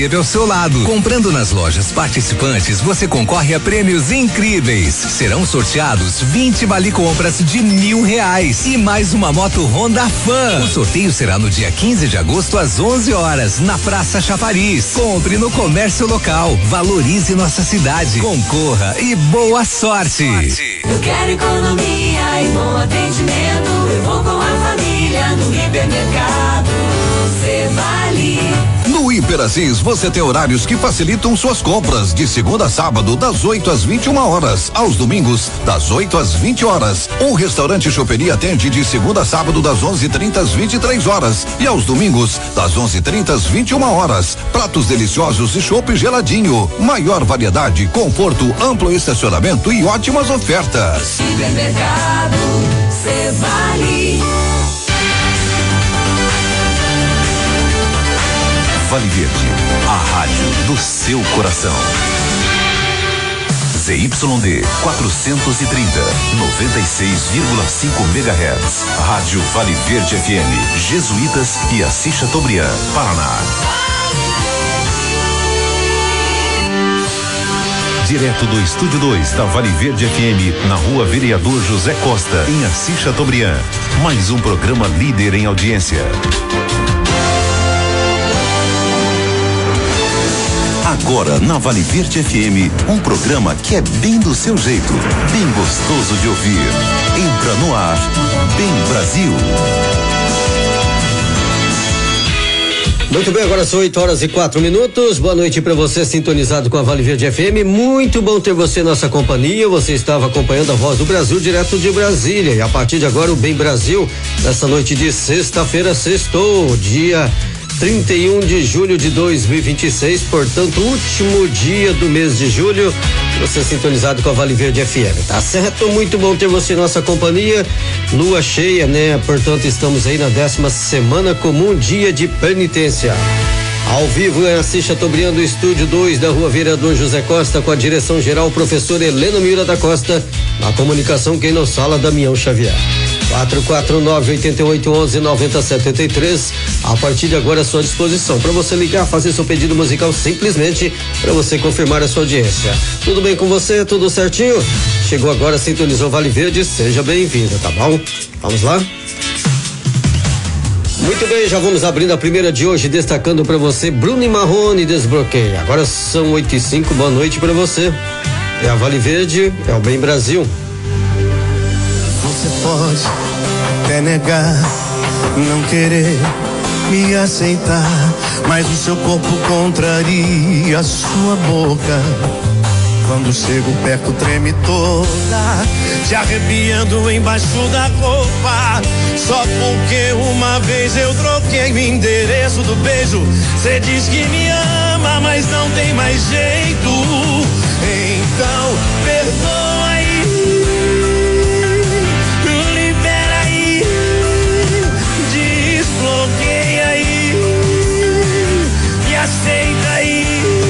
ao seu lado. Comprando nas lojas participantes, você concorre a prêmios incríveis. Serão sorteados 20 vale compras de R$1.000 e mais uma moto Honda Fan. O sorteio será no dia 15 de agosto às 11 horas na Praça Chafariz. Compre no comércio local, valorize nossa cidade, concorra e boa sorte. Eu quero economia e bom atendimento. Eu vou com a família no hipermercado. Vale. No Hiper Assis você tem horários que facilitam suas compras de segunda a sábado das 8 às 21 horas, aos domingos das 8 às 20 horas. O restaurante Choperia atende de segunda a sábado das 11:30 às 23 horas e aos domingos das 11:30 às 21 horas. Pratos deliciosos e chopp geladinho, maior variedade, conforto, amplo estacionamento e ótimas ofertas. Supermercado Vale. Vale Verde, a rádio do seu coração. ZYD 430, 96,5 MHz. Rádio Vale Verde FM, Jesuítas e Assis Chateaubriand, Paraná. Direto do Estúdio 2 da Vale Verde FM, na Rua Vereador José Costa, em Assis Chateaubriand. Mais um programa líder em audiência. Agora na Vale Verde FM, um programa que é bem do seu jeito, bem gostoso de ouvir. Entra no ar, Bem Brasil. Muito bem, agora são 8h04. Boa noite para você sintonizado com a Vale Verde FM. Muito bom ter você em nossa companhia. Você estava acompanhando a Voz do Brasil direto de Brasília. E a partir de agora o Bem Brasil, nessa noite de sexta-feira, sextou, dia 31 de julho de 2026, portanto, último dia do mês de julho, você sintonizado com a Vale Verde FM, tá certo? Muito bom ter você em nossa companhia, lua cheia, né? Portanto, estamos aí na 10ª semana comum, dia de penitência. Ao vivo em Assis Chateaubriand, do Estúdio 2 da Rua Vereador José Costa, com a direção geral, professor Helena Mira da Costa, na comunicação, quem nos fala, Damião Xavier. 449-8811-9073. A partir de agora à sua disposição para você ligar, fazer seu pedido musical, simplesmente para você confirmar a sua audiência. Tudo bem com você? Tudo certinho? Chegou agora, sintonizou Vale Verde, seja bem-vinda, tá bom? Vamos lá? Muito bem, já vamos abrindo a primeira de hoje, destacando para você Bruno e Marrone, Desbloqueia. Agora são 8h05, boa noite para você. É a Vale Verde, é o Bem Brasil. Você pode até negar, não querer me aceitar, mas o seu corpo contraria a sua boca. Quando chego perto treme toda, te arrepiando embaixo da roupa. Só porque uma vez eu troquei o endereço do beijo. Cê diz que me ama, mas não tem mais jeito. Então perdoa aí, libera aí, desbloqueia aí, me aceita aí.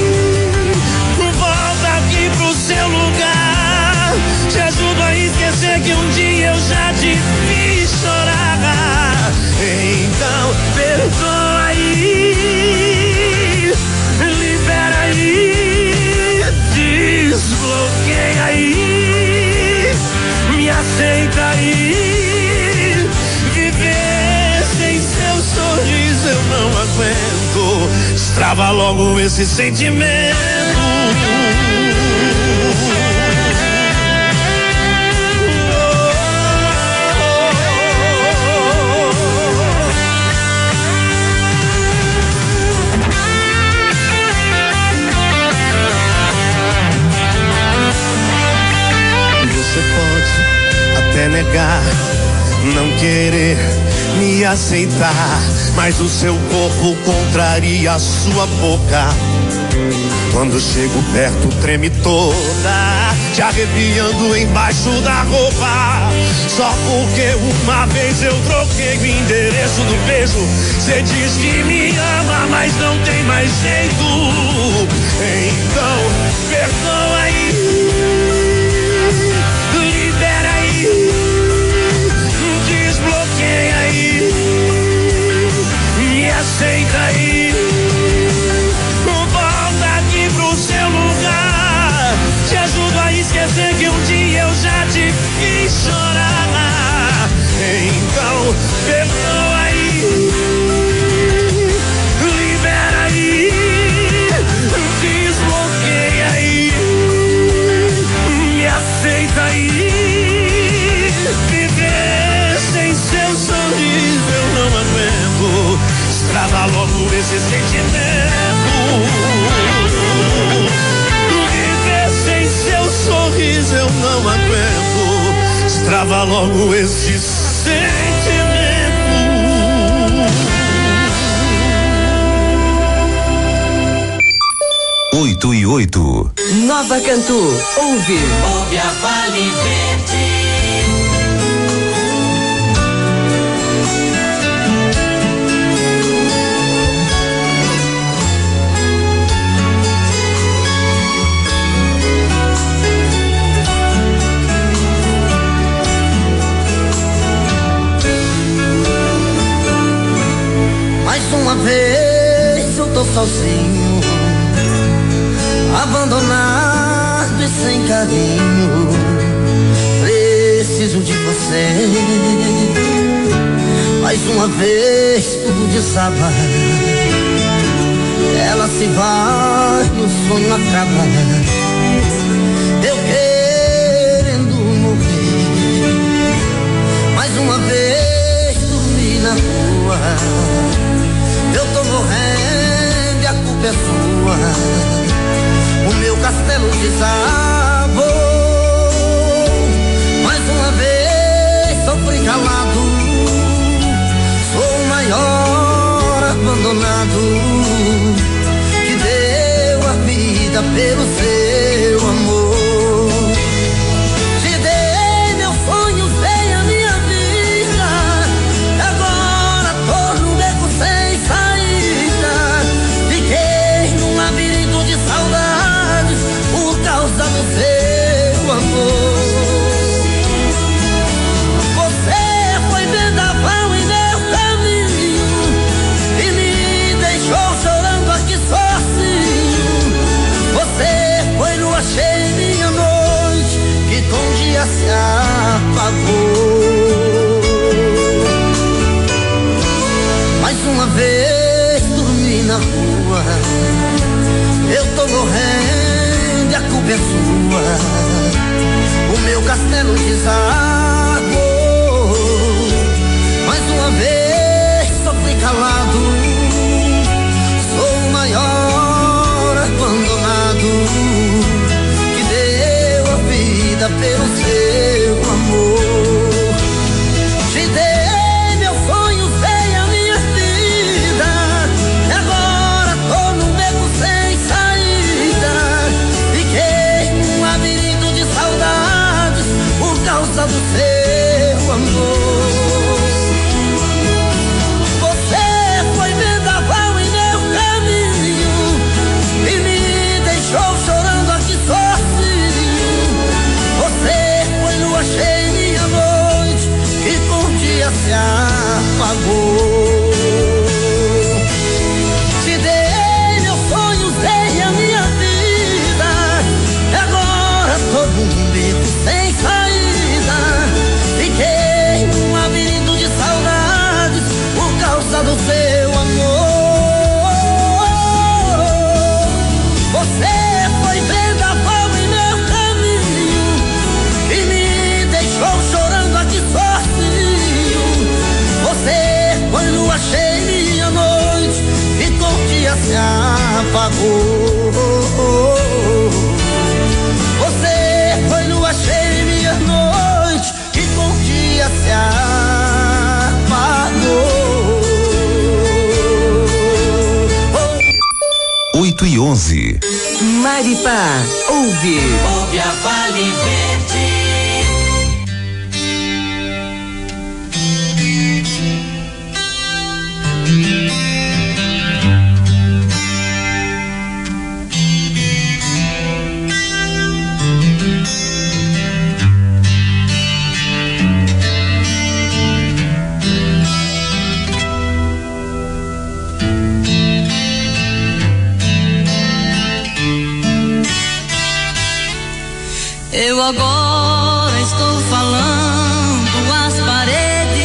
Seu lugar, te ajudo a esquecer que um dia eu já te fiz chorar. Então perdoa aí, libera aí, desbloqueia aí, me aceita aí. Viver sem seu sorriso eu não aguento, destrava logo esse sentimento. Você pode até negar, não querer me aceitar, mas o seu corpo contraria a sua boca. Quando chego perto treme toda, te arrepiando embaixo da roupa. Só porque uma vez eu troquei o endereço do beijo. Cê diz que me ama, mas não tem mais jeito. Então perdoa aí, libera aí, desbloqueia aí, me aceita aí. resolva logo esse sentimento. 8:08. Nova Cantu, ouve a Vale Verde. Mais uma vez eu tô sozinho, abandonado e sem carinho. Preciso de você. Mais uma vez tudo desaba. Ela se vai, o sonho acaba. Eu querendo morrer. Mais uma vez dormir na rua. Eu tô morrendo e a culpa é sua. O meu castelo desabou. Mais uma vez sofri calado. Sou o maior abandonado que deu a vida pelo seu amor. Te dei meus sonhos, dei a minha vida. Agora tô no beco sem saída. Fiquei num labirinto de saudade por causa do seu amor. Você foi vendaval em meu caminho e me deixou chorando aqui sozinho. Você foi lua cheia em minha noite que com o dia se apagou. Mais uma vez dormi na rua. Eu tô morrendo e a culpa é sua. O meu castelo desabou. Mais uma vez sofri calado. Sou o maior abandonado que deu a vida pelo seu amor. Te dei meus sonhos, dei a minha vida. E agora tô num beco sem saída. Fiquei num labirinto de saudades por causa do seu amor. Você foi vendaval em meu caminho e me deixou chorando aqui sozinho. Você foi lua cheia em minha noite e com o dia se apagou. Te dei meus sonhos, dei a minha vida. E agora tô num beco sem saída. Fiquei num labirinto de saudades por causa do seu amor. Você foi vendaval em meu caminho e me deixou chorando aqui sozinho. Você foi lua cheia em minha noite e com o dia se apagou. Você foi lua cheia em minha noite e com o dia se apagou. 8:11. Maripá, ouve a Vale Verde. Eu agora estou falando às paredes.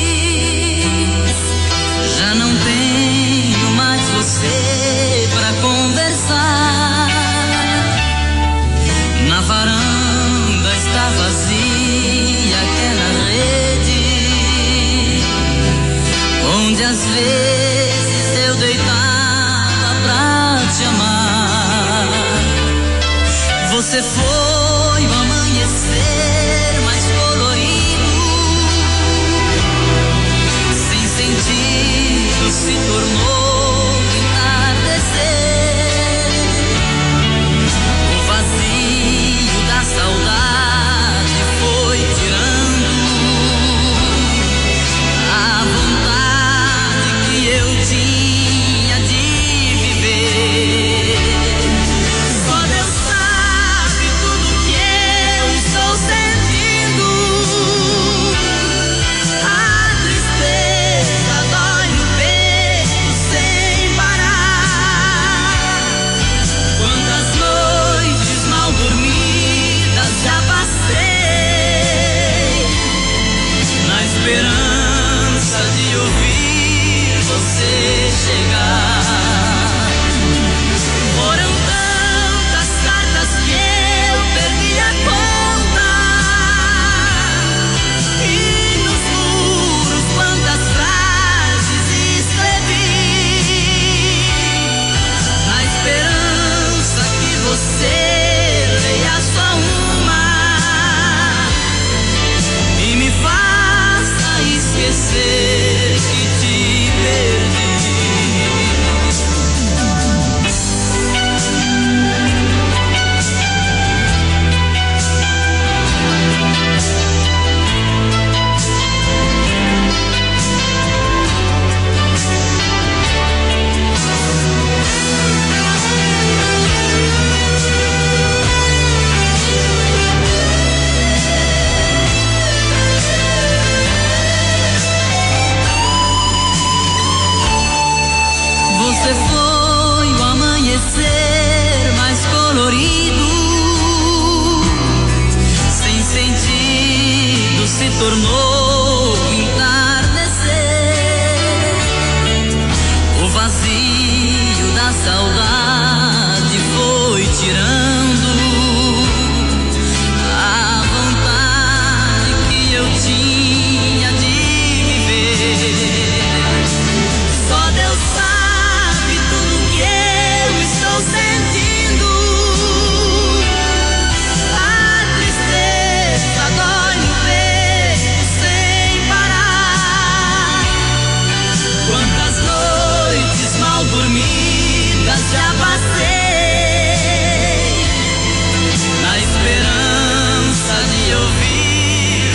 Já não tenho mais você pra conversar. Na varanda está vazia aquela rede onde às vezes eu deitava pra te amar. Você foi o amanhecer mais colorido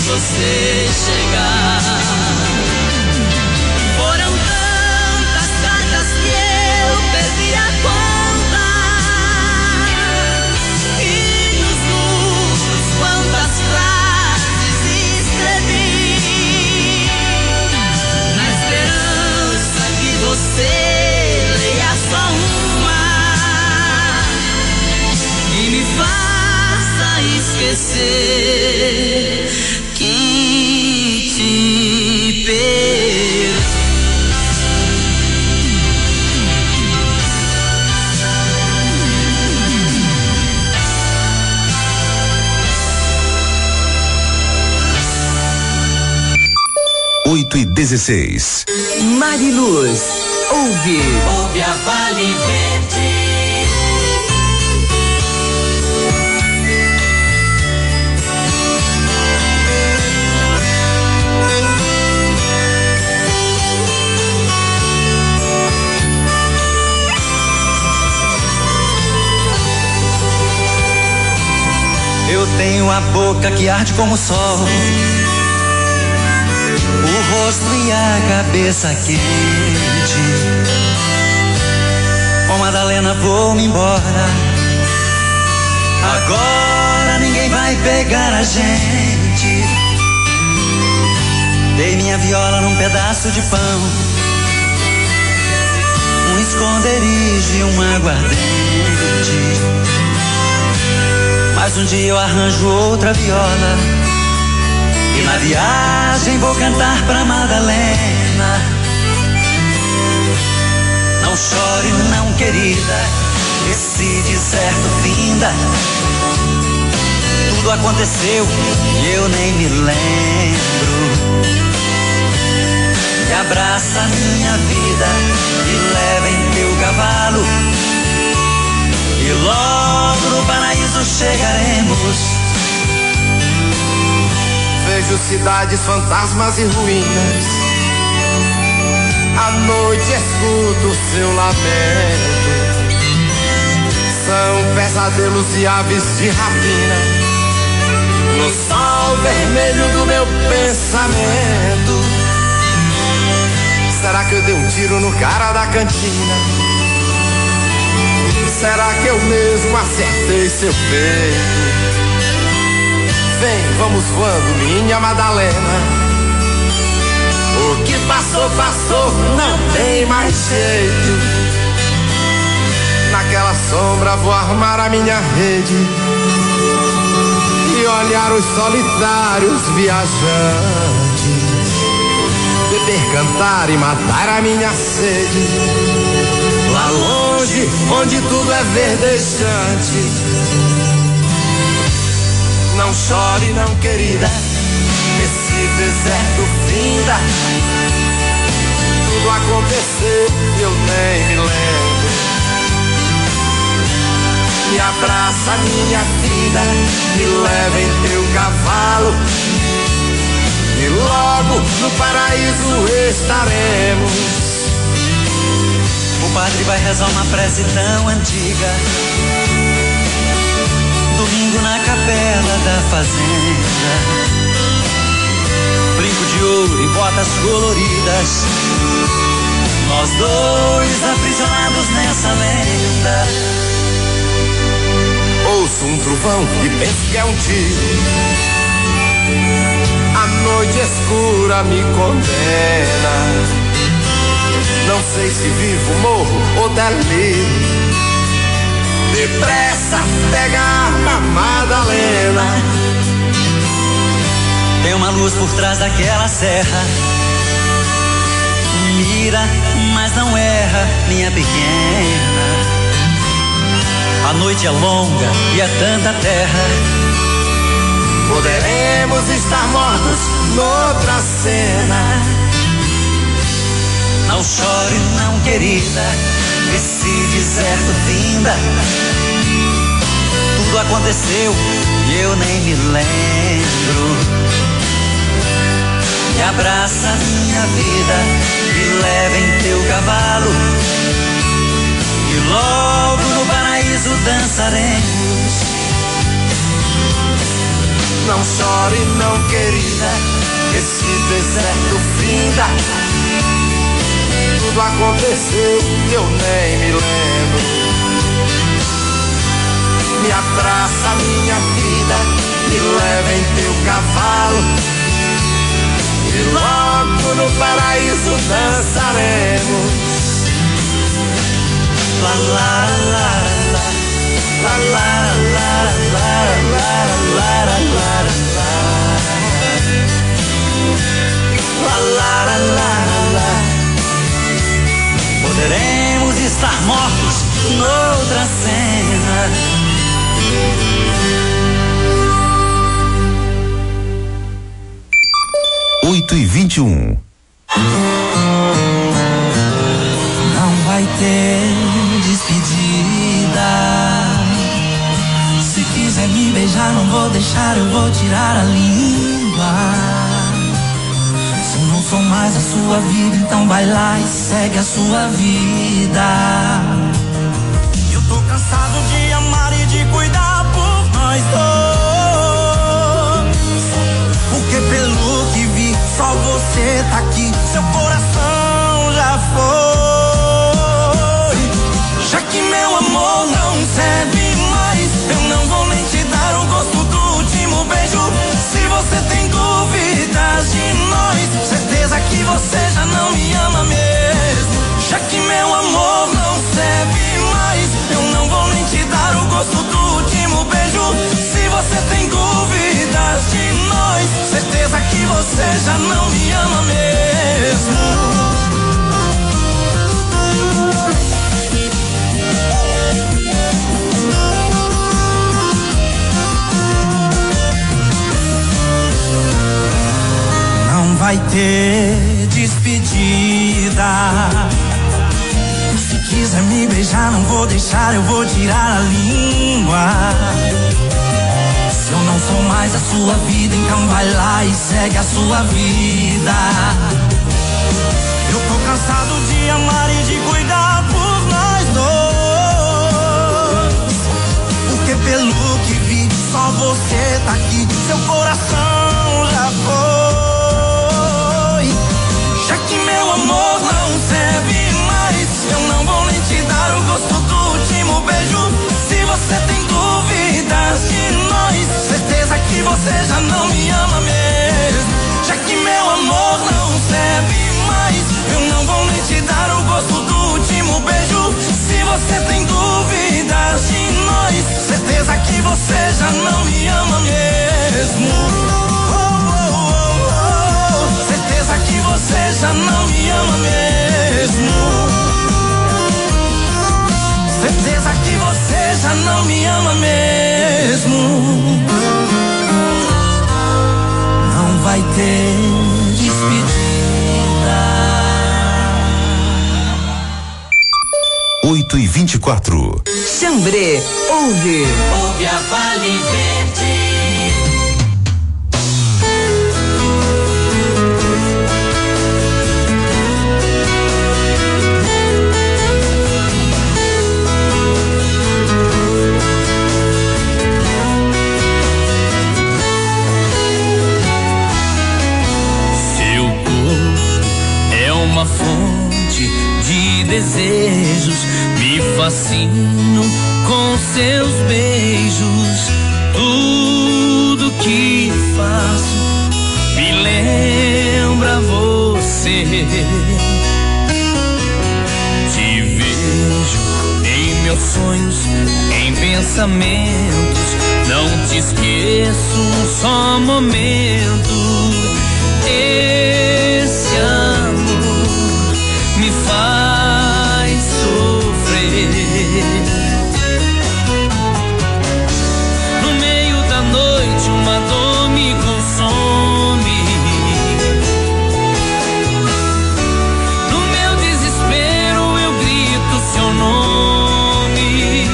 você chegar. Foram tantas cartas que eu perdi a conta, e nos muros quantas frases escrevi, na esperança que você leia só uma e me faça esquecer que te perdi. Oito e 16. Mariluz, ouve a Vale Verde. Eu tenho a boca que arde como o sol, o rosto e a cabeça quente. Com Madalena vou-me embora, agora ninguém vai pegar a gente. Dei minha viola num pedaço de pão, um esconderijo e um aguardente. Mas um dia eu arranjo outra viola e na viagem vou cantar pra Madalena. Não chore não, querida, esse deserto finda. Tudo aconteceu e eu nem me lembro. E abraça a minha vida e leva em teu cavalo, e logo no paraíso chegaremos. Vejo cidades, fantasmas e ruínas, à noite escuto o seu lamento. São pesadelos e aves de rapina no sol vermelho do meu pensamento. Será que eu dei um tiro no cara da cantina? Será que eu mesmo acertei seu peito? Vem, vamos voando, minha Madalena. O que passou, passou, não tem mais jeito. Naquela sombra vou armar a minha rede e olhar os solitários viajantes, beber, cantar e matar a minha sede. Lá longe, onde tudo é verdejante. Não chore não, querida, esse deserto finda. Tudo aconteceu e eu nem me lembro. Me abraça, minha vida, me leva em teu cavalo, e logo no paraíso estaremos. O padre vai rezar uma prece tão antiga, domingo na capela da fazenda. Brinco de ouro e botas coloridas, nós dois aprisionados nessa lenda. Ouço um trovão e penso que é um tiro. A noite escura me condena. Não sei se vivo, morro ou delírio. Depressa, pega a arma, Madalena. Tem uma luz por trás daquela serra, mira, mas não erra, minha pequena. A noite é longa e é tanta terra, poderemos estar mortos noutra cena. Não chore não, querida, esse deserto finda. Tudo aconteceu e eu nem me lembro. Me abraça minha vida, me leva em teu cavalo, e logo no paraíso dançaremos. Não chore não, querida, esse deserto finda. Tudo aconteceu que eu nem me lembro. Me abraça minha vida, me leva em teu cavalo e logo no paraíso dançaremos. La la la la, la la la la la la la la la la la la. Poderemos estar mortos noutra cena. 8h21. Não vai ter despedida. Se quiser me beijar, não vou deixar, eu vou tirar a língua. Se eu não sou mais a sua vida, então vai lá e segue a sua vida. Eu tô cansado de amar e de cuidar por nós dois. Porque pelo que vi, só você tá aqui, seu coração já foi. Já que meu amor não serve mais, eu não vou nem te dar o gosto do último beijo. Se você tem dúvidas de nós, certeza que você já não me ama mesmo. Já que meu amor não serve mais, eu não vou nem te dar o gosto do último beijo. Se você tem dúvidas de nós, certeza que você já não me ama mesmo. Não vai ter despedida. Se quiser me beijar, não vou deixar, eu vou tirar a língua. Se eu não sou mais a sua vida, então vai lá e segue a sua vida. Eu tô cansado de amar e de cuidar por nós dois. Porque pelo que vi, só você tá aqui, seu coração já foi. Já que meu amor não serve mais, eu não vou nem te dar o gosto do último beijo. Se você tem dúvidas de nós, certeza que você já não me ama mesmo. Já que meu amor não serve mais, eu não vou nem te dar o gosto do último beijo. Se você tem dúvidas de nós, certeza que você já não me ama mesmo. Certeza que você já não me ama mesmo. Certeza que você já não me ama mesmo. Não vai ter despedida. 8h24. Xambrê, ouve. Ouve a Vale Verde. Uma fonte de desejos, me fascino com seus beijos. Tudo que faço me lembra você. Te vejo em meus sonhos, em pensamentos. Não te esqueço um só momento. Esse amor me faz sofrer. No meio da noite uma dor me consome. No meu desespero eu grito seu nome.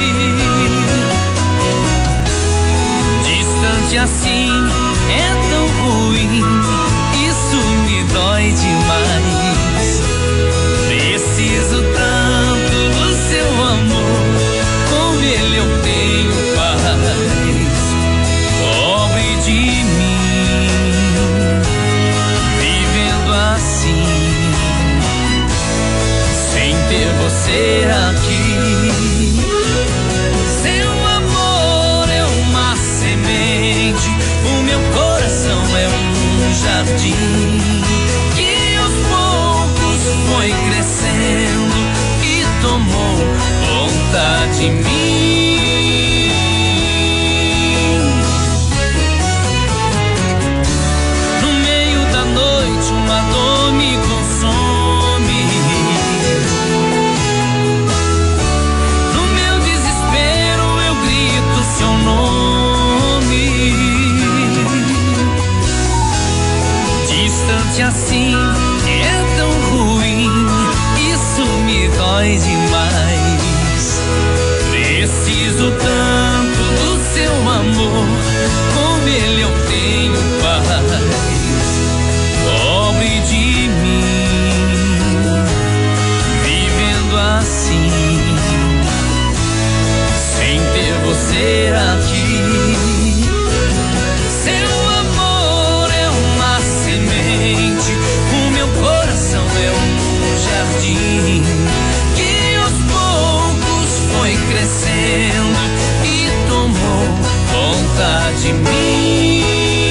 Distante assim é tão ruim, isso me dói demais. Preciso tanto do seu amor, com ele eu tenho paz. Pobre de mim. de mim.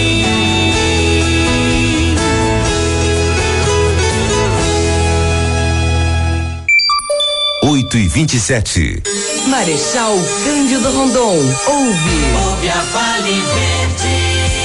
8h27. Marechal Cândido Rondon, ouve a Vale Verde.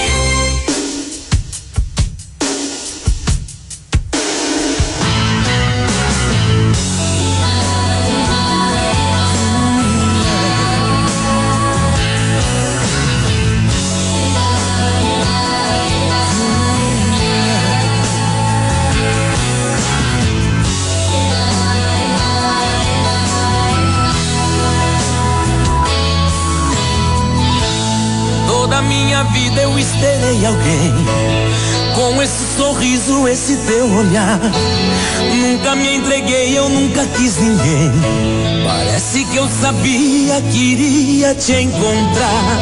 Toda minha vida eu esperei alguém com esse sorriso, esse teu olhar. Nunca me entreguei, eu nunca quis ninguém. Parece que eu sabia que iria te encontrar.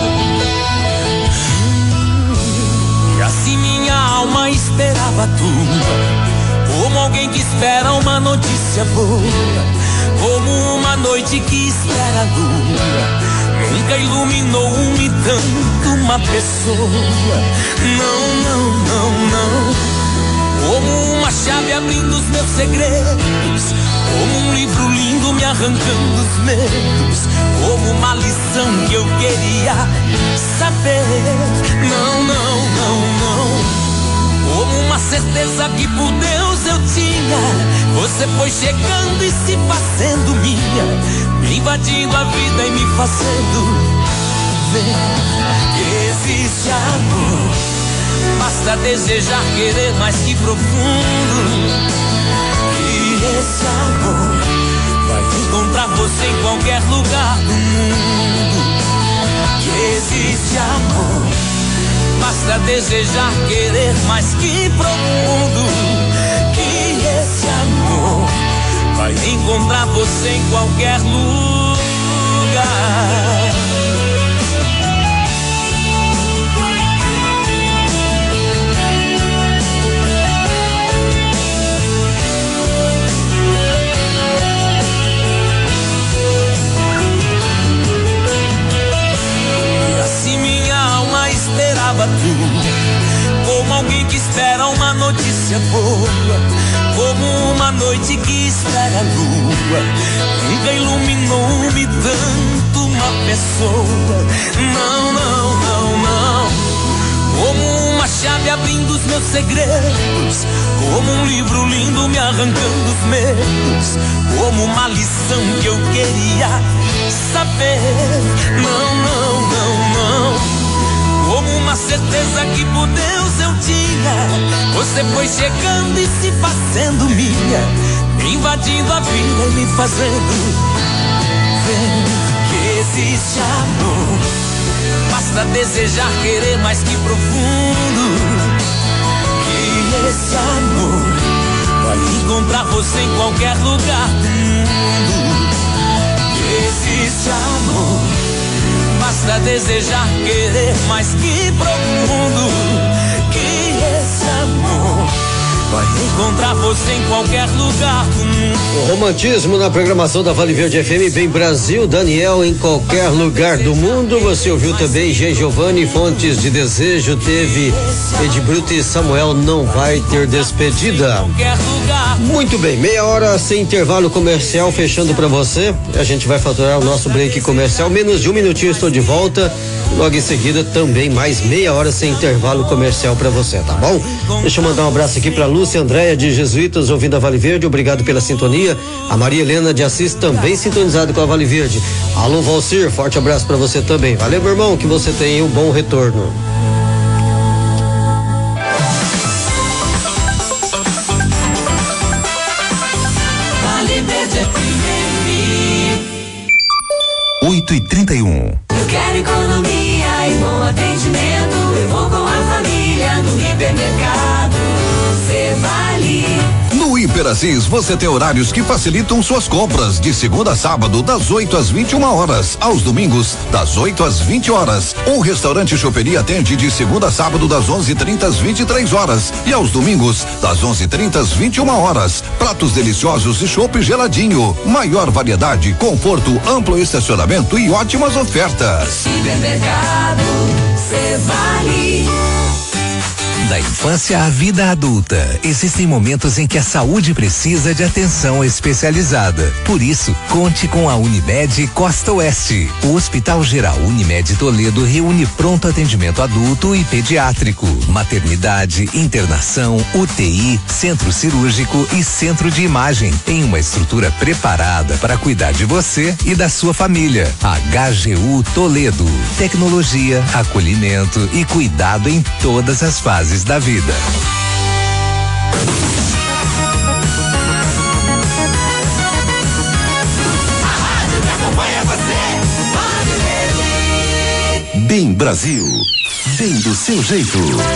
E assim minha alma esperava a tua, como alguém que espera uma notícia boa, como uma noite que espera a lua. Nunca iluminou-me tanto uma pessoa. Não, não, não, não. Como uma chave abrindo os meus segredos, como um livro lindo me arrancando os medos, como uma lição que eu queria saber. Não, não, não, não. Como uma certeza que por Deus eu tinha. Você foi chegando e se fazendo minha, me invadindo a vida e me fazendo ver que existe amor. Basta desejar, querer mais que profundo. E esse amor vai encontrar você em qualquer lugar do mundo. Que existe amor. Basta desejar, querer mais que profundo. Que esse amor vai encontrar você em qualquer lugar. E assim minha alma esperava tu, como alguém que espera uma notícia boa, como uma noite que espera a lua. Nunca iluminou-me tanto uma pessoa. Não, não, não, não. Como uma chave abrindo os meus segredos, como um livro lindo me arrancando os medos, como uma lição que eu queria saber. Não, não, não, não. Como uma certeza que por Deus eu tinha. Você foi chegando e se fazendo minha, me invadindo a vida e me fazendo ver que existe amor. Basta desejar, querer mais que profundo. Que esse amor vai encontrar você em qualquer lugar do mundo. Que existe amor. Basta desejar, querer mais que profundo. Que esse amor vai encontrar você em qualquer lugar do mundo. O romantismo na programação da Vale Verde FM, Bem Brasil, Daniel em qualquer lugar do mundo. Você ouviu também G. Giovanni, Fontes de Desejo, teve Ed Bruto e Samuel, Não Vai Ter Despedida. Muito bem, meia hora sem intervalo comercial, fechando pra você. A gente vai faturar o nosso break comercial, menos de um minutinho estou de volta. Logo em seguida também mais meia hora sem intervalo comercial pra você, tá bom? Deixa eu mandar um abraço aqui pra Lúcia Andréia de Jesuítas, ouvindo a Vale Verde, obrigado pela sintonia. A Maria Helena de Assis também sintonizado com a Vale Verde. Alô Valcir, forte abraço pra você também. Valeu, meu irmão, que você tenha um bom retorno. Vale Verde FM. 8h31. Eu quero economia e bom atendimento. Eu vou com a família no hipermercado. Cê Vale. No Hiper Assis, você tem horários que facilitam suas compras, de segunda a sábado, das 8 às 21 horas, aos domingos, das 8 às 20 horas. Um restaurante choperia atende de segunda a sábado, das 11h30 às 23 horas, e aos domingos, das 11h30 às 21 horas. Pratos deliciosos e chopp geladinho. Maior variedade, conforto, amplo estacionamento e ótimas ofertas. Hipermercado Cevale. Da infância à vida adulta, existem momentos em que a saúde precisa de atenção especializada. Por isso, conte com a Unimed Costa Oeste. O Hospital Geral Unimed Toledo reúne pronto atendimento adulto e pediátrico, maternidade, internação, UTI, centro cirúrgico e centro de imagem, em uma estrutura preparada para cuidar de você e da sua família. HGU Toledo. Tecnologia, acolhimento e cuidado em todas as fases da vida. Bem Brasil, bem do seu jeito.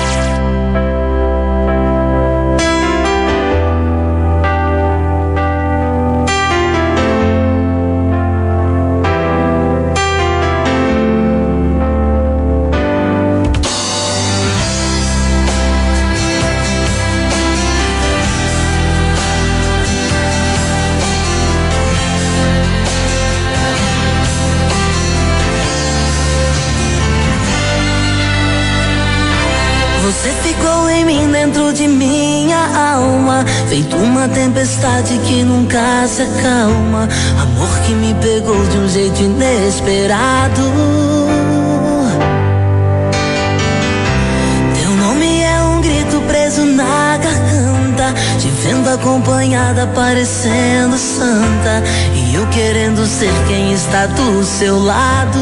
Você ficou em mim dentro de minha alma, feito uma tempestade que nunca se acalma. Amor que me pegou de um jeito inesperado. Teu nome é um grito preso na garganta, te vendo acompanhada parecendo santa, e eu querendo ser quem está do seu lado.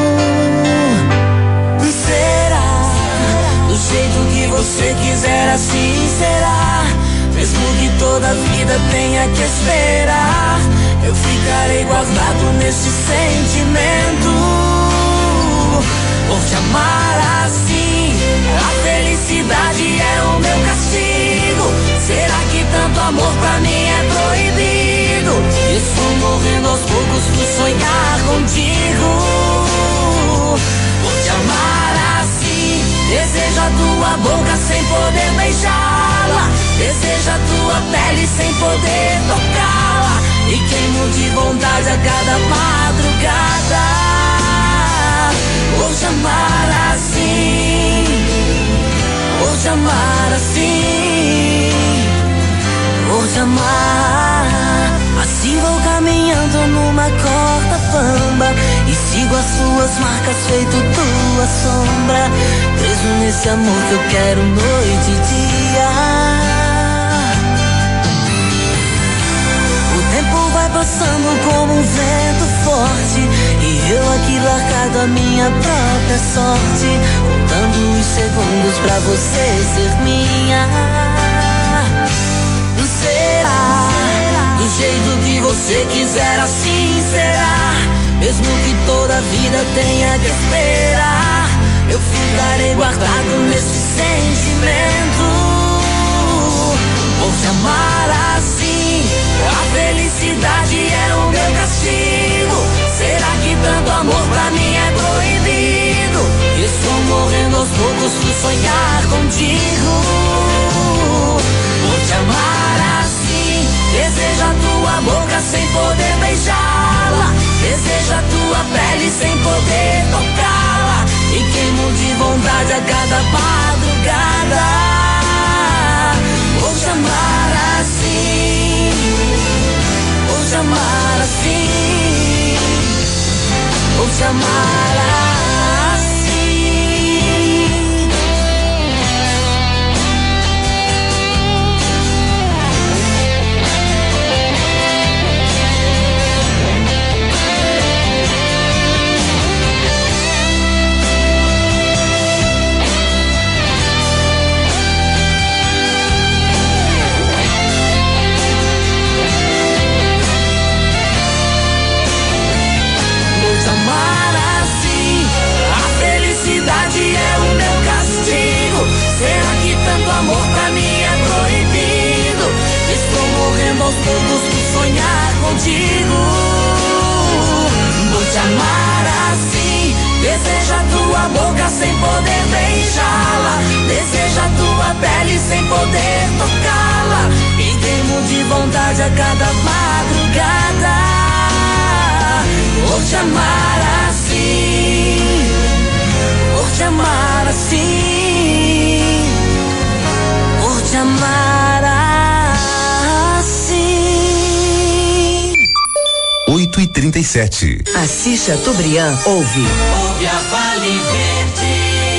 Do jeito que você quiser, assim será. Mesmo que toda a vida tenha que esperar, eu ficarei guardado nesse sentimento. Por te amar assim, a felicidade é o meu castigo. Será que tanto amor pra mim é proibido? Estou morrendo aos poucos por sonhar contigo. Por te amar assim, desejo a tua boca sem poder beijá-la, desejo a tua pele sem poder tocá-la, e queimo de vontade a cada madrugada. Vou te amar assim, vou te amar assim, vou te amar. Assim vou caminhando numa corda bamba e sigo as tuas marcas feito tua sombra, preso nesse amor que eu quero noite e dia. O tempo vai passando como um vento forte, e eu aqui largado a minha própria sorte, contando os segundos pra você ser minha. Do jeito que você quiser, assim será. Mesmo que toda a vida tenha que esperar, eu ficarei guardado nesse sentimento. Vou te amar assim, a felicidade é o meu castigo. Será que tanto amor pra mim é proibido? Estou morrendo aos poucos por sonhar contigo. Vou te amar assim, desejo a tua boca sem poder beijá-la, desejo a tua pele sem poder tocá-la, e queimo de vontade a cada madrugada. Vou te amar assim, vou te amar assim, vou te amar assim. Amor pra mim é proibido. Estou morrendo aos poucos por sonhar contigo. Vou te amar assim, desejo a tua boca sem poder beijá-la, desejo a tua pele sem poder tocá-la, e queimo de vontade a cada madrugada. Vou te amar assim, vou te amar 37. Assis Chateaubriand ouve. Ouve a Vale Verde.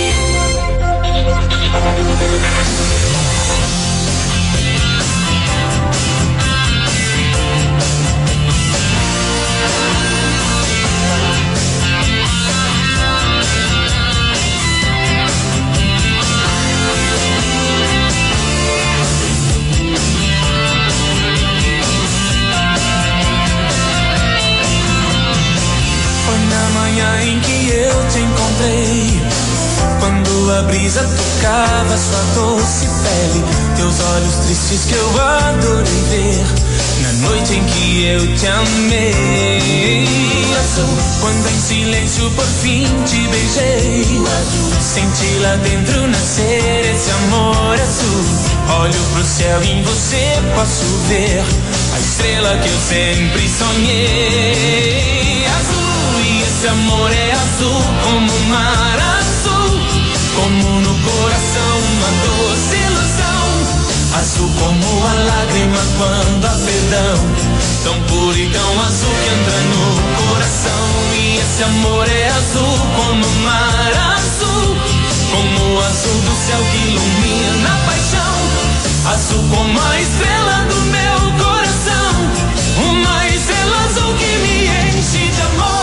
Em que eu te encontrei, quando a brisa tocava sua doce pele, teus olhos tristes que eu adorei ver, na noite em que eu te amei. Azul, quando em silêncio por fim te beijei, senti lá dentro nascer esse amor azul. Olho pro céu e em você posso ver a estrela que eu sempre sonhei. Azul, esse amor é azul como o mar azul, como no coração uma doce ilusão, azul como a lágrima quando há perdão, tão puro e tão azul que entra no coração. E esse amor é azul como o mar azul, como o azul do céu que ilumina a paixão, azul como a estrela do meu coração, uma estrela azul que me enche de amor.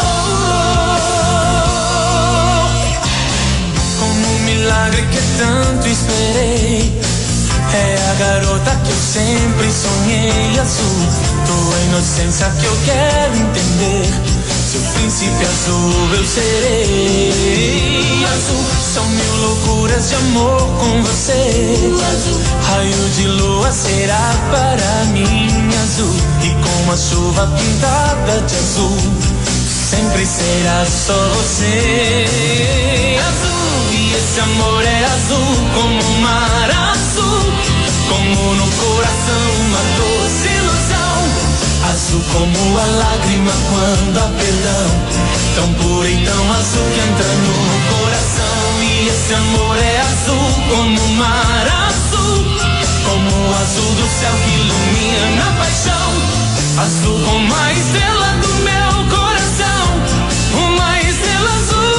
Milagre que tanto esperei, é a garota que eu sempre sonhei. Azul, tua inocência que eu quero entender, seu príncipe azul eu serei. Azul, são mil loucuras de amor com você, raio de lua será para mim azul, e com a chuva pintada de azul, sempre será só você. Azul, e esse amor é azul como o mar azul, como no coração uma doce ilusão, azul como a lágrima quando há perdão, tão puro e tão azul que entra no coração. E esse amor é azul como o mar azul, como o azul do céu que ilumina a paixão, azul como a estrela do meu coração, uma estrela azul.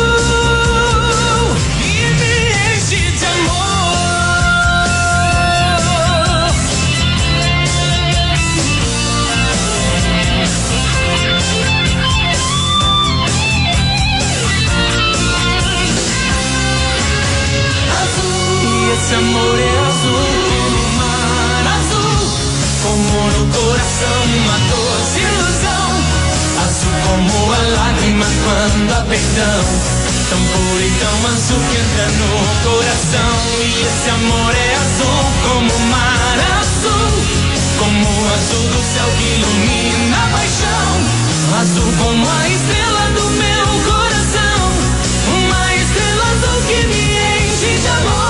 Esse amor é azul como o mar azul, como no coração uma doce ilusão, azul como a lágrima quando há perdão, tão puro e tão azul que entra no coração. E esse amor é azul como o mar azul, como o azul do céu que ilumina a paixão, azul como a estrela do meu coração, uma estrela azul que me enche de amor.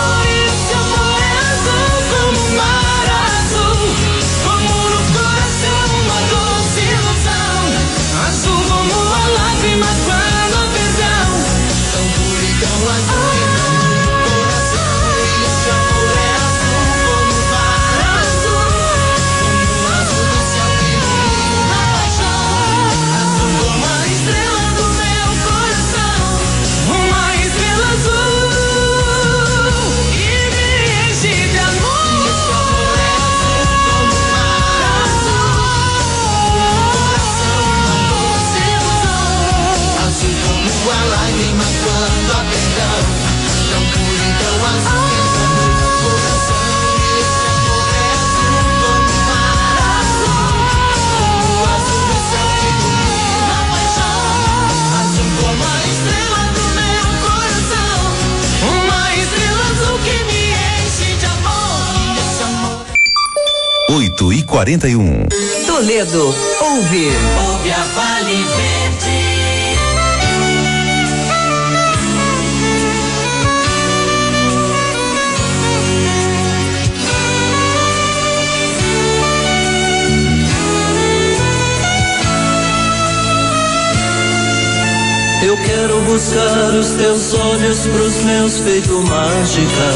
E 41. Toledo, ouve. Ouve a Vale Verde. Eu quero buscar os teus olhos pros meus feito mágica.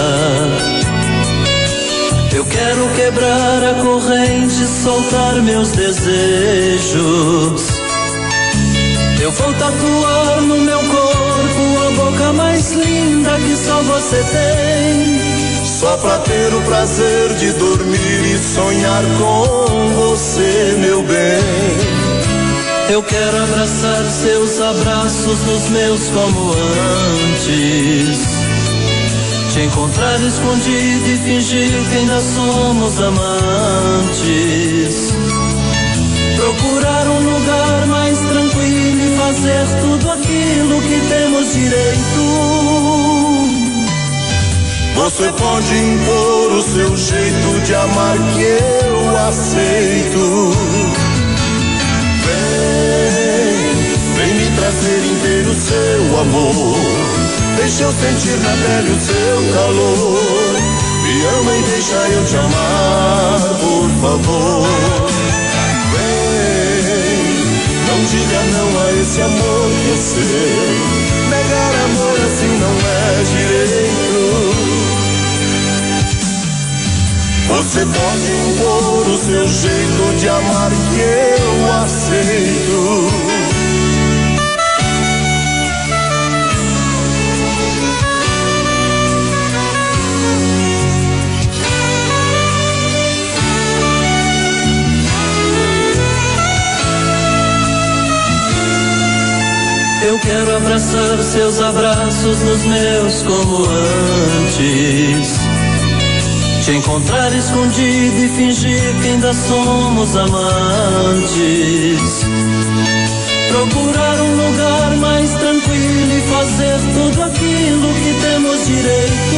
Eu quero quebrar a corrente, soltar meus desejos. Eu vou tatuar no meu corpo a boca mais linda que só você tem. Só pra ter o prazer de dormir e sonhar com você, meu bem. Eu quero abraçar seus abraços nos meus como antes. Te encontrar escondido e fingir que ainda somos amantes. Procurar um lugar mais tranquilo e fazer tudo aquilo que temos direito. Você pode impor o seu jeito de amar que eu aceito. Vem me trazer inteiro seu amor. Deixa eu sentir na pele o seu calor. Me ama e deixa eu te amar, por favor. Não diga não a esse amor que é seu. Negar amor assim não é direito. Você pode impor o seu jeito de amar que eu aceito. Eu quero abraçar seus abraços nos meus como antes. Te encontrar escondido e fingir que ainda somos amantes. Procurar um lugar mais tranquilo e fazer tudo aquilo que temos direito.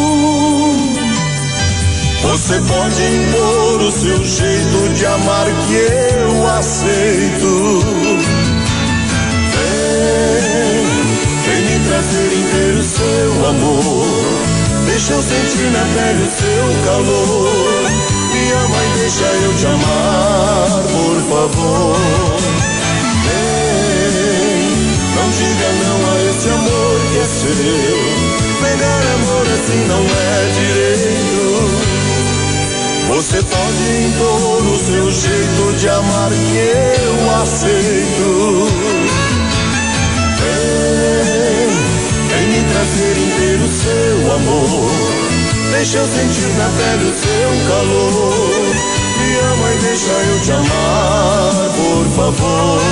Você pode impor o seu jeito de amar que eu aceito. Vem me trazer inteiro seu amor. Deixa eu sentir na pele o seu calor. Me ama e deixa eu te amar, por favor. Não diga não a esse amor que é seu. Negar amor assim não é direito. Você pode impor o seu jeito de amar que eu aceito. Vem me trazer inteiro seu amor. Deixa eu sentir na pele o seu calor. Me ama e deixa eu te amar, por favor.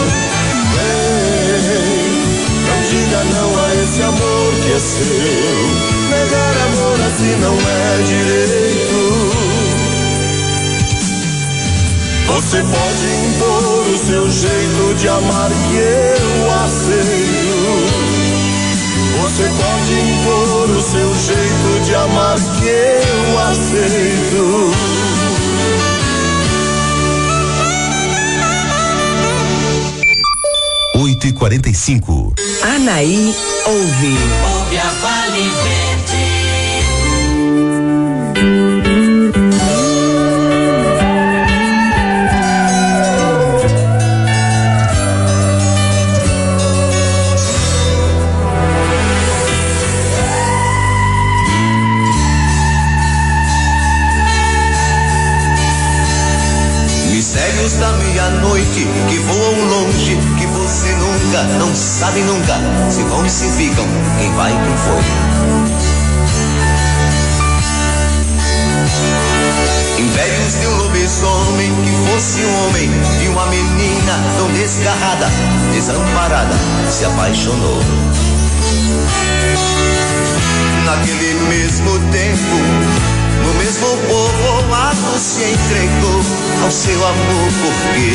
Não diga não a esse amor que é seu. Negar amor assim não é direito. Você pode impor o seu jeito de amar que eu aceito. Você pode impor o seu jeito de amar que eu aceito. 8h45. Anaí ouve. Ouve a Vale Verde. Mistérios da meia-noite que voam longe, que você nunca, não sabe nunca, se vão e se ficam, quem vai e quem foi. Impérios de um lobisomem que fosse um homem, de uma menina tão desgarrada, desamparada, se apaixonou. Naquele mesmo tempo, no mesmo povoado se entregou ao seu amor, porque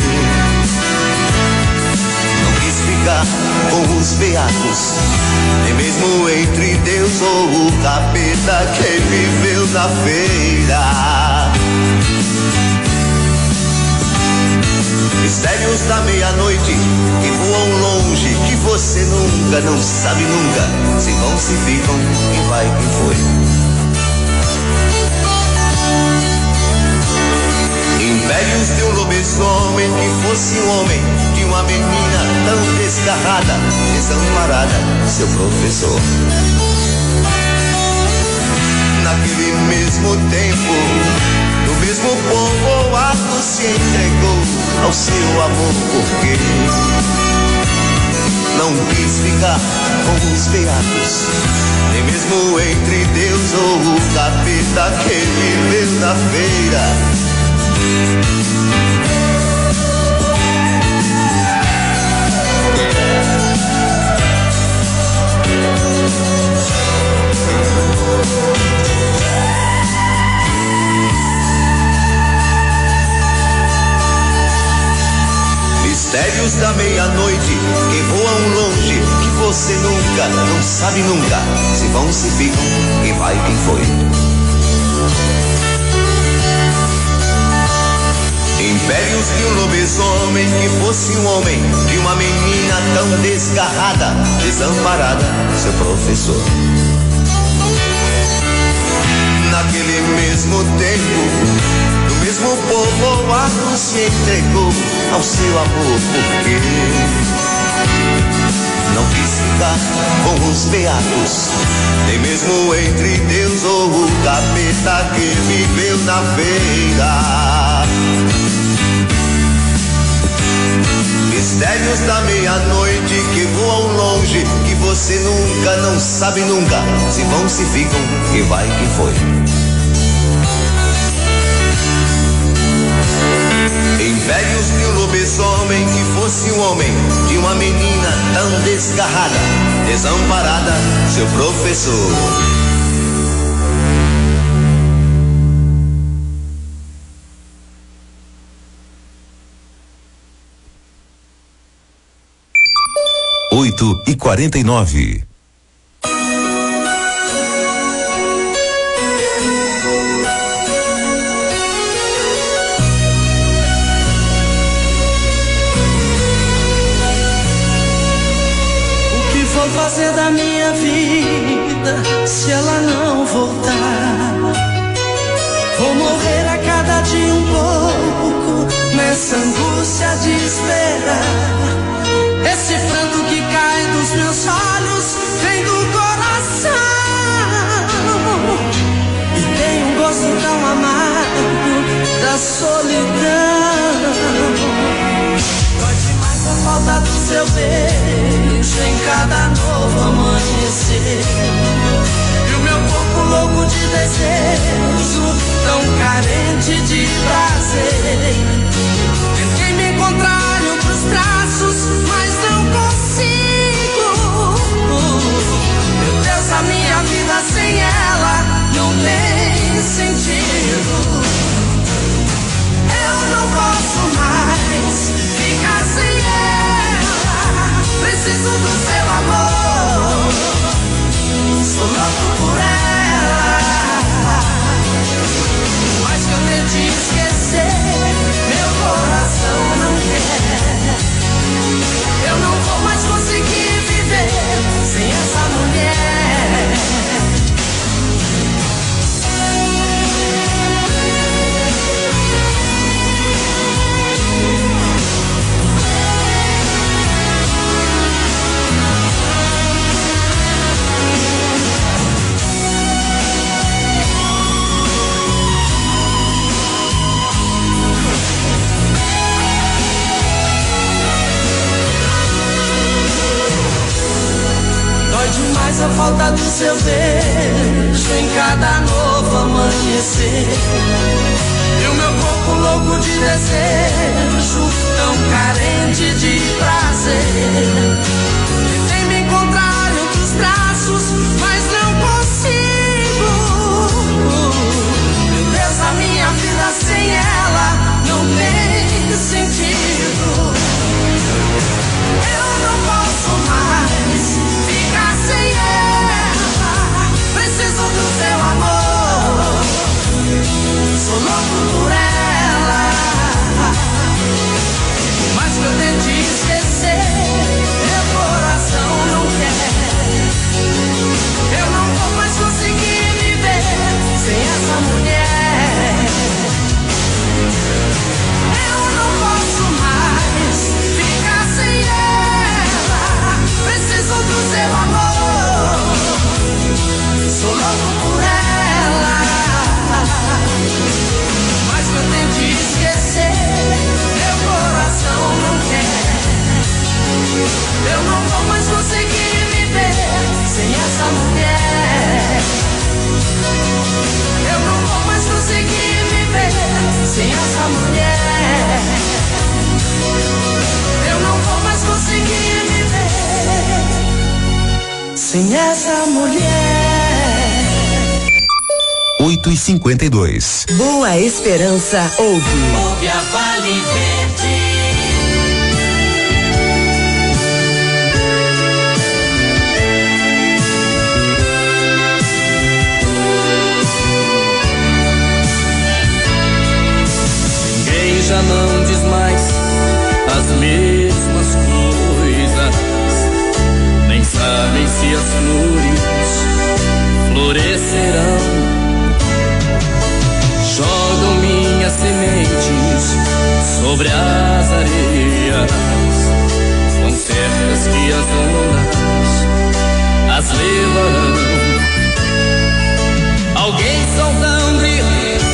não quis ficar com os beatos, nem mesmo entre Deus ou o capeta que viveu na feira. Mistérios da meia-noite que voam longe, que você nunca, não sabe nunca, se vão, se ficam, quem vai, quem foi. Impérios de um lobisomem que fosse um homem, de uma menina tão desgarrada, desamparada, seu professor. Naquele mesmo tempo, no mesmo povoado se entregou ao seu amor, porque não quis ficar com os beatos, nem mesmo entre Deus ou o capeta que viveu na feira. Mistérios da meia-noite que voam longe, que você nunca, não sabe nunca, se vão, se ficam, quem vai, quem foi. Impérios de um lobisomem que fosse um homem, de uma menina tão desgarrada, desamparada, seu professor. Naquele mesmo tempo, do mesmo povoado se entregou ao seu amor, porque não quis ficar com os beatos, nem mesmo entre Deus ou o capeta que viveu na feira. Mistérios da meia-noite que voam longe, que você nunca, não sabe nunca, se vão, se ficam, quem vai, quem foi. Impérios de um lobisomem que fosse um homem, de uma menina tão desgarrada, desamparada, seu professor. 8h49. Vou fazer da minha vida se ela não voltar? Vou morrer a cada dia um pouco nessa angústia de esperar. Esse pranto que cai dos meus olhos vem do coração e tem um gosto tão amargo da solidão. Dói demais a falta do seu beijo em cada novo amanhecer, e o meu corpo louco de desejo, tão carente de prazer. Tentei me encontrar em outros braços, mas não consigo. Meu Deus, a minha vida sem ela não tem sentido. Eu não posso mais ficar sem ela, preciso do seu amor, sou louco por ela. Mas que eu tente esquecer, meu coração não quer. Eu não vou mais conseguir viver sem essa mulher. Demais a falta do seu beijo em cada novo amanhecer, e o meu corpo louco de desejo, tão carente de prazer. Tentei me encontrar em outros braços, mas não consigo. Meu Deus, a minha vida sem ela não tem sentido. Eu não posso mais ficar sem ela, preciso do seu amor, sou louco por ela. Mas que eu tente esquecer, meu coração sem essa mulher. 8h52. Boa Esperança ouve. Ouve a Vale Verde. Já não diz mais as mesmas coisas, nem sabem se as flores florescerão. Jogam minhas sementes sobre as areias, tão certas que as ondas as levarão. Alguém solta um grito,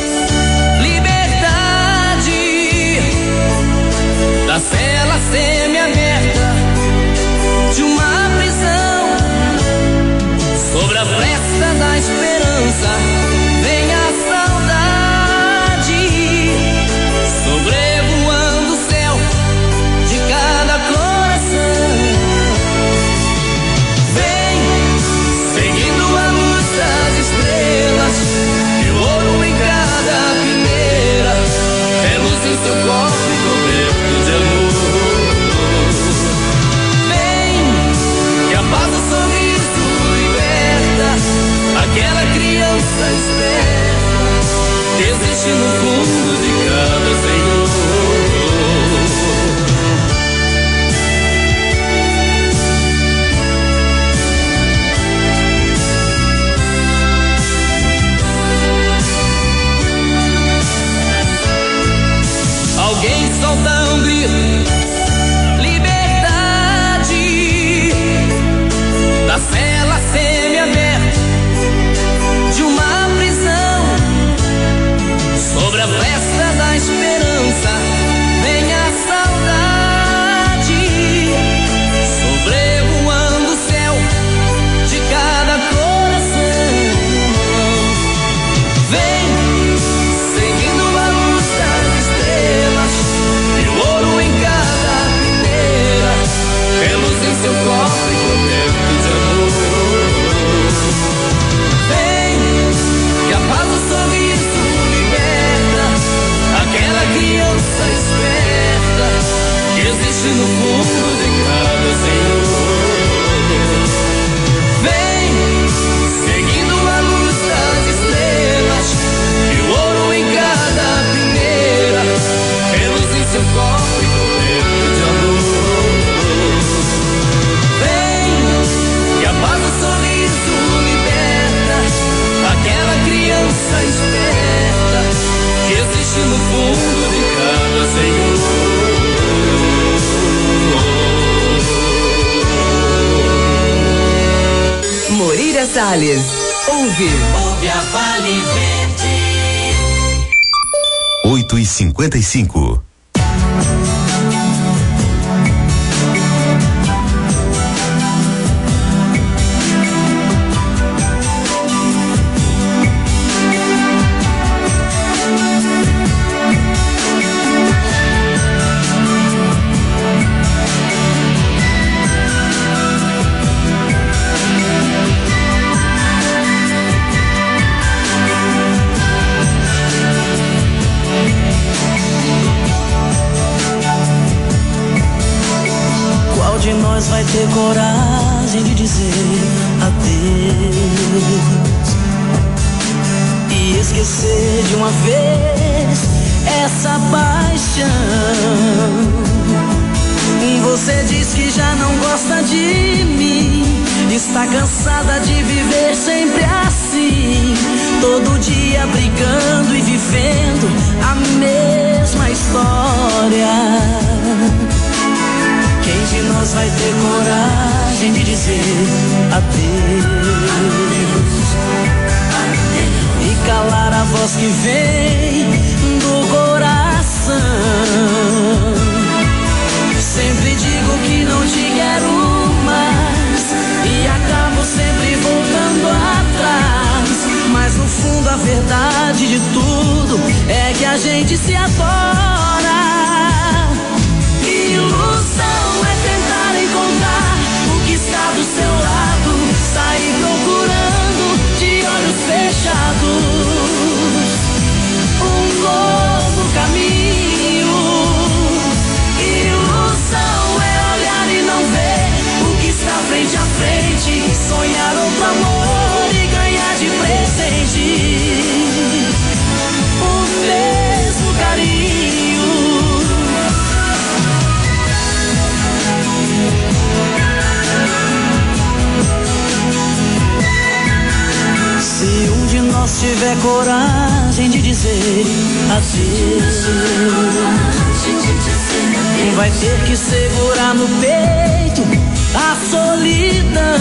da cela semi-aberta de uma prisão, sobre a fresta da esperança vem a saudade, sobrevoando o céu de cada coração. Vem, seguindo a luz das estrelas, e o ouro em cada peneira, é luz em seu corpo coberto de amor. Vem, que a paz do sorriso liberta aquela criança esperta que existe no fundo de cada Senhor. Alguém solta um grito, liberdade, da cela semi-aberta de uma prisão, sobre a festa da esperança vem a saudade, sobrevoando o céu de cada coração. Vem, seguindo a luz das estrelas, e o ouro em cada peneira, é luz em seu cofre coberto de amor. Vem, que a paz do sorriso liberta aquela criança esperta que existe no fundo de cada Senhor. Vem, seguindo a luz das estrelas, e o ouro em cada peneira, é luz em seu cofre coberto de amor. Vem, que a paz do sorriso liberta aquela criança esperta que existe no fundo de cada Senhor. Moreira Salles ouve. Ouve a Vale Verde. 8h55. De nós vai ter coragem de dizer adeus e esquecer de uma vez essa paixão. Você diz que já não gosta de mim, está cansada de viver sempre assim, todo dia brigando e vivendo a mesma história. Quem de nós vai ter coragem de dizer adeus e calar a voz que vem do coração? Sempre digo que não te quero mais e acabo sempre voltando atrás, mas no fundo a verdade de tudo é que a gente se adora. Ilusão é tentar encontrar o que está do seu lado, tiver coragem de dizer adeus, vai ter que segurar no peito a solidão.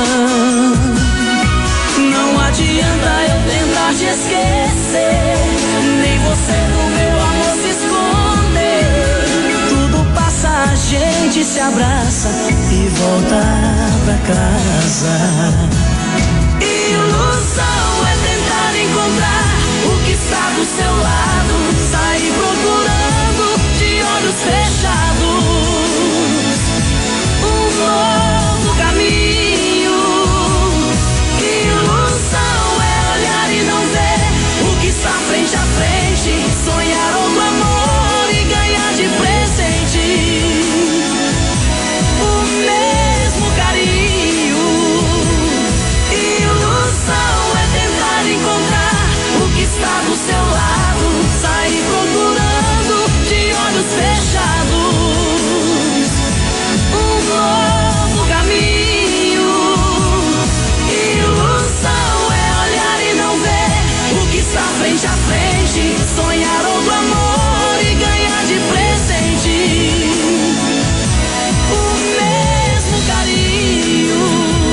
Não adianta eu tentar te esquecer, nem você do meu amor se esconder. Tudo passa, a gente se abraça e volta pra casa. Ilusão é tentar encontrar o que está do seu lado, sair procurando de olhos fechados um novo caminho. Ilusão é olhar e não ver o que está frente a frente, sonhar outro amor e ganhar de presente o mesmo carinho. Ilusão é tentar encontrar o que está do seu lado, sair procurando de olhos fechados um novo caminho. Ilusão é olhar e não ver o que está frente a frente, sonhar outro amor e ganhar de presente o mesmo carinho.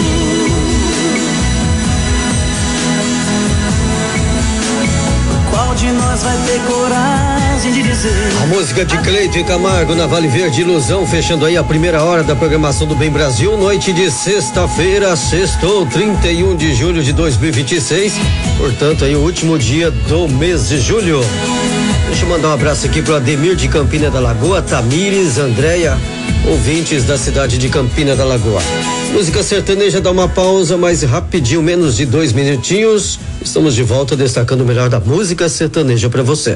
Qual de nós vai ter coragem de dizer? A música de Cleiton e Camargo na Vale Verde, Ilusão, fechando aí a primeira hora da programação do Bem Brasil, noite de sexta-feira, sextou, 31 de julho de 2026, portanto aí o último dia do mês de julho. Deixa eu mandar um abraço aqui pro Ademir de Campina da Lagoa, Tamires, Andréia, ouvintes da cidade de Campina da Lagoa. Música sertaneja dá uma pausa, mas rapidinho, menos de 2 minutinhos, estamos de volta destacando o melhor da música sertaneja para você.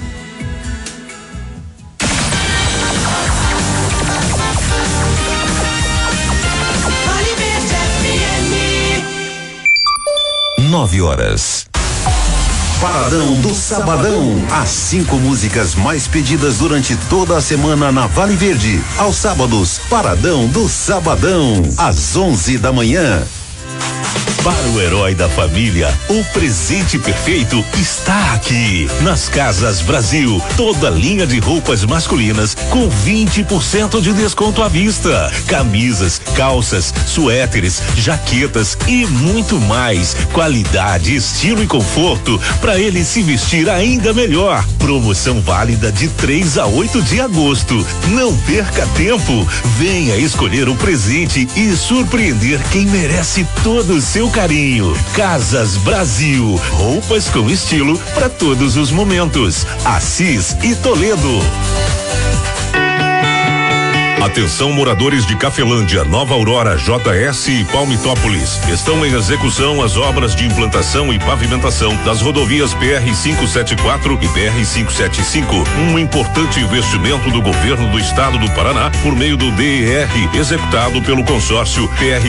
Vale Verde FM. 9 horas. Paradão do Sabadão. As 5 músicas mais pedidas durante toda a semana na Vale Verde. Aos sábados, Paradão do Sabadão. Às 11 da manhã. Para o herói da família, o presente perfeito está aqui. Nas Casas Brasil, toda linha de roupas masculinas com 20% de desconto à vista. Camisas, calças, suéteres, jaquetas e muito mais. Qualidade, estilo e conforto para ele se vestir ainda melhor. Promoção válida de 3 a 8 de agosto. Não perca tempo. Venha escolher o presente e surpreender quem merece todo o seu carinho. Casas Brasil, roupas com estilo para todos os momentos. Assis e Toledo. Atenção, moradores de Cafelândia, Nova Aurora, JS e Palmitópolis. Estão em execução as obras de implantação e pavimentação das rodovias PR-574 e PR-575. Um importante investimento do governo do estado do Paraná por meio do DER, executado pelo consórcio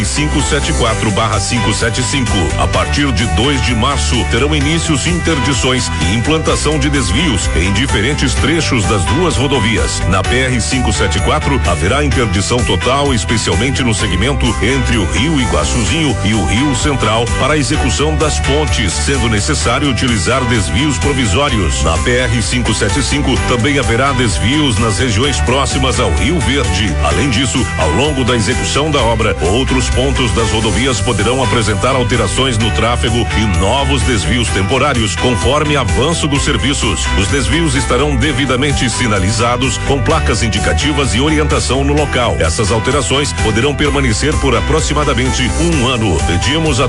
PR-574/575. A partir de 2 de março, terão inícios interdições e implantação de desvios em diferentes trechos das duas rodovias. Na PR-574, haverá interdição total, especialmente no segmento entre o Rio Iguaçuzinho e o Rio Central, para a execução das pontes, sendo necessário utilizar desvios provisórios. Na PR-575 também haverá desvios nas regiões próximas ao Rio Verde. Além disso, ao longo da execução da obra, outros pontos das rodovias poderão apresentar alterações no tráfego e novos desvios temporários, conforme avanço dos serviços. Os desvios estarão devidamente sinalizados com placas indicativas e orientação no local. Essas alterações poderão permanecer por aproximadamente 1 ano. Pedimos a